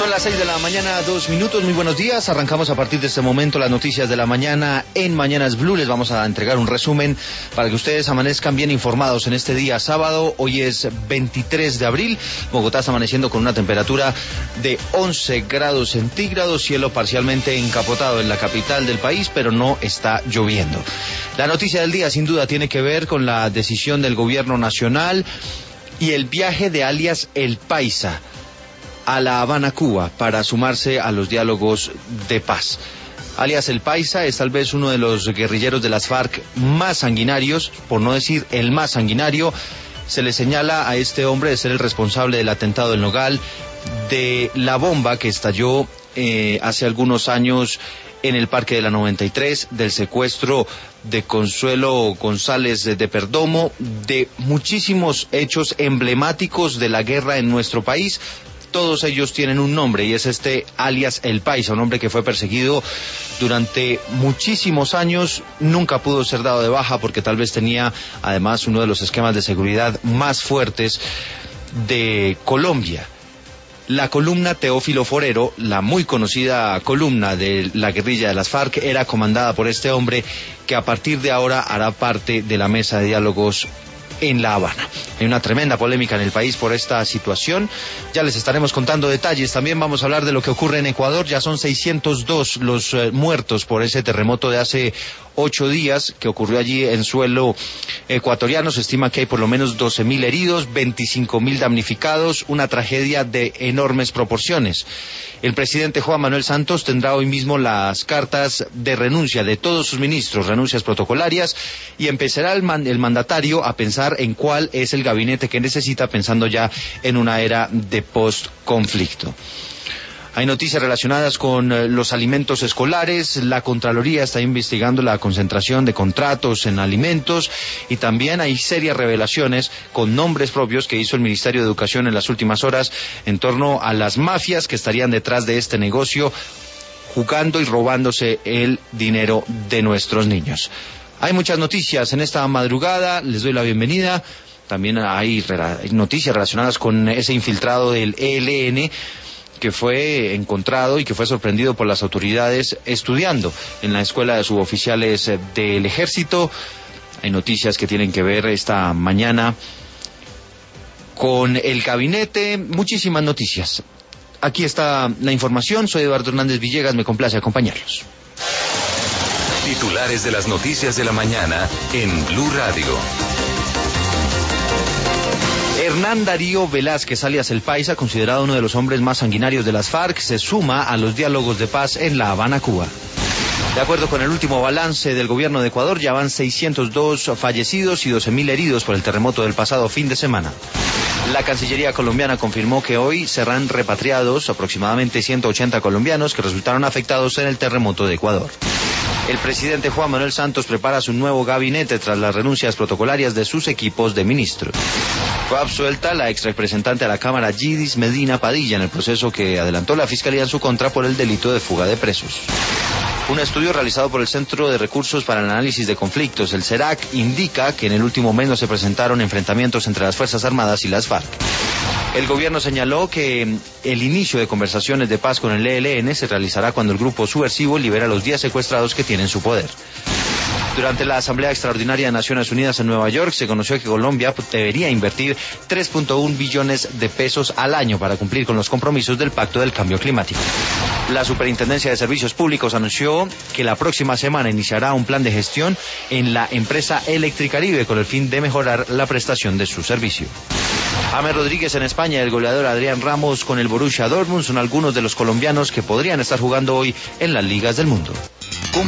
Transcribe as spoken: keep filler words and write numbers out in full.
Son las seis de la mañana, dos minutos. Muy buenos días. Arrancamos a partir de este momento las noticias de la mañana en Mañanas Blue. Les vamos a entregar un resumen para que ustedes amanezcan bien informados en este día sábado. Hoy es veintitrés de abril. Bogotá está amaneciendo con una temperatura de once grados centígrados, cielo parcialmente encapotado en la capital del país, pero no está lloviendo. La noticia del día sin duda tiene que ver con la decisión del gobierno nacional y el viaje de alias El Paisa a La Habana, Cuba, para sumarse a los diálogos de paz. Alias El Paisa es tal vez uno de los guerrilleros de las FARC más sanguinarios, por no decir el más sanguinario. Se le señala a este hombre de ser el responsable del atentado del Nogal, de la bomba que estalló eh, hace algunos años en el Parque de la noventa y tres, del secuestro de Consuelo González de Perdomo, de muchísimos hechos emblemáticos de la guerra en nuestro país. Todos ellos tienen un nombre y es este alias El Paisa, un hombre que fue perseguido durante muchísimos años, nunca pudo ser dado de baja porque tal vez tenía además uno de los esquemas de seguridad más fuertes de Colombia. La columna Teófilo Forero, la muy conocida columna de la guerrilla de las FARC, era comandada por este hombre que a partir de ahora hará parte de la mesa de diálogos en La Habana. Hay una tremenda polémica en el país por esta situación. Ya les estaremos contando detalles. También vamos a hablar de lo que ocurre en Ecuador. Ya son seiscientos dos los eh, muertos por ese terremoto de hace ocho días que ocurrió allí en suelo ecuatoriano. Se estima que hay por lo menos doce mil heridos, veinticinco mil damnificados, una tragedia de enormes proporciones. El presidente Juan Manuel Santos tendrá hoy mismo las cartas de renuncia de todos sus ministros, renuncias protocolarias, y empezará el, man, el mandatario a pensar en cuál es el gabinete que necesita, pensando ya en una era de post-conflicto. Hay noticias relacionadas con eh, los alimentos escolares. La Contraloría está investigando la concentración de contratos en alimentos y también hay serias revelaciones con nombres propios que hizo el Ministerio de Educación en las últimas horas en torno a las mafias que estarían detrás de este negocio, jugando y robándose el dinero de nuestros niños. Hay muchas noticias en esta madrugada. Les doy la bienvenida. También hay, hay noticias relacionadas con ese infiltrado del E L N que fue encontrado y que fue sorprendido por las autoridades estudiando en la escuela de suboficiales del ejército. Hay noticias que tienen que ver esta mañana con el gabinete, muchísimas noticias. Aquí está la información, soy Eduardo Hernández Villegas, me complace acompañarlos. Titulares de las noticias de la mañana en Blue Radio. Hernán Darío Velázquez, alias El Paisa, considerado uno de los hombres más sanguinarios de las FARC, se suma a los diálogos de paz en La Habana, Cuba. De acuerdo con el último balance del gobierno de Ecuador, ya van seiscientos dos fallecidos y doce mil heridos por el terremoto del pasado fin de semana. La Cancillería colombiana confirmó que hoy serán repatriados aproximadamente ciento ochenta colombianos que resultaron afectados en el terremoto de Ecuador. El presidente Juan Manuel Santos prepara su nuevo gabinete tras las renuncias protocolarias de sus equipos de ministros. Fue absuelta la ex representante a la Cámara Yidis Medina Padilla en el proceso que adelantó la Fiscalía en su contra por el delito de fuga de presos. Un estudio realizado por el Centro de Recursos para el Análisis de Conflictos, el CERAC, indica que en el último mes no se presentaron enfrentamientos entre las Fuerzas Armadas y las FARC. El gobierno señaló que el inicio de conversaciones de paz con el E L N se realizará cuando el grupo subversivo libera a los diez secuestrados que tienen su poder. Durante la Asamblea Extraordinaria de Naciones Unidas en Nueva York se conoció que Colombia debería invertir tres punto uno billones de pesos al año para cumplir con los compromisos del Pacto del Cambio Climático. La Superintendencia de Servicios Públicos anunció que la próxima semana iniciará un plan de gestión en la empresa Electricaribe con el fin de mejorar la prestación de su servicio. James Rodríguez en España y el goleador Adrián Ramos con el Borussia Dortmund son algunos de los colombianos que podrían estar jugando hoy en las ligas del mundo.